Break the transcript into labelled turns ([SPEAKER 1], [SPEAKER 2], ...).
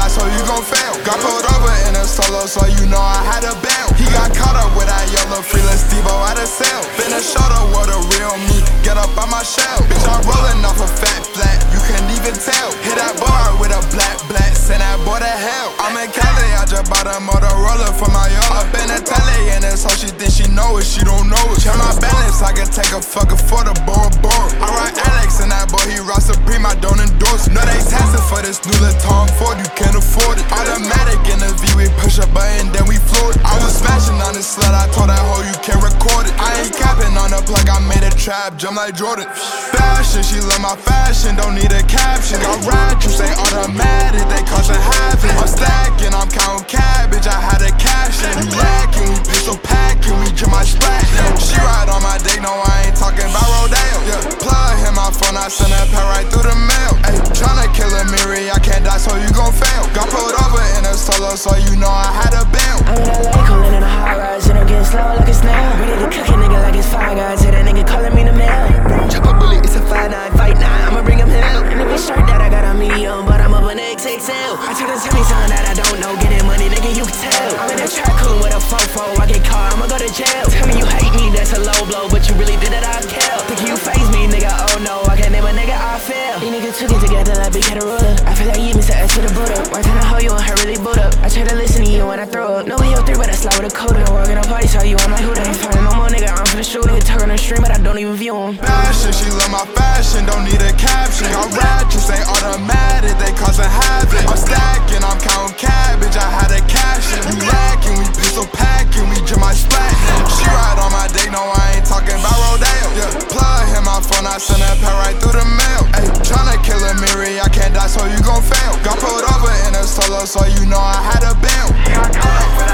[SPEAKER 1] die, so you gon' fail. Got pulled over in a solo, so you know I had a bail. He got caught up with that yellow freelance Steve-O out of cell. Been a shoulder with a real me, get up on my shell. Bitch, I'm rolling off a fat flat, you can't even tell. Hit that bar with a black, send that boy to hell. I'm in Cali, I just bought a Motorola for my yard. Up in a tele, and that's how she think she know it, she don't know it. Check my balance, I can take a fucker for the board. I ride Alex and that boy, he rock Supreme, I don't endorse. No, they taxing for this new little Tom Ford, you can't afford it. Automatic in the V, we push a button, then we floor it. I was smashing on this slut, I told that hoe you can't record it. I ain't capping on the plug, I made a trap, jump like Jordan. Fashion, she love my fashion, don't need a caption. Got ride, you say automatic, they caution having. I'm stacking, I'm counting cabbage, I had a cash in. We lacking, we pistol packing, we jump my splash. She ride on my dick, no I ain't talking about Rodeo. Yeah, plug hit my phone, I send that pair right through the mail. Ayy, tryna kill a Miri, I can't die, so you gon' fail. Got pulled over in a solo, so you know I had a bail.
[SPEAKER 2] I'm in LA, coolin' in a high rise, and I'm getting slow like a snail. Ready to cook a nigga like it's Five Guys, hit that nigga calling me the mail. Chop a bullet, it's a 5-9, fight 9, I'ma bring him hell. And if it's shirt that I got a medium, but I'm up an XXL. I took a Timmy son that I don't know, getting money, nigga, you can tell. I'm in a track coon with a fofo, I get caught, I'ma go to jail. Tell me you hate me, that's a low blow, but you really did it, I kill. Think you face me, nigga, oh no, I can't name a nigga, I fail. These niggas took it together like big head of ruler. I feel like you miss the S with a boot up. Why can't I hold you and her really boot up? I try to listen to you when I throw up. No VO3, but I slide with a coda. Walking on party, saw you, I'm like, who they ain't finding no more, nigga, I'm finna shoot it. Talk on the stream, but I don't even view him.
[SPEAKER 1] Fashion, she love my fashion, don't need a caption. Got ratchets, ain't automatic, they causing havoc. I'm stacking, I'm counting cabbage, I had a cash in. We lacking, we pistol packing, we jump my splash. She ride on my dick, no I ain't talking about Rodeo. Yeah, plug hit my phone, I send that pair right through the mail. Ayy, tryna kill a Miri, I can't die, so you gon' fail. Got pulled over in a solo, so you know I had a bail.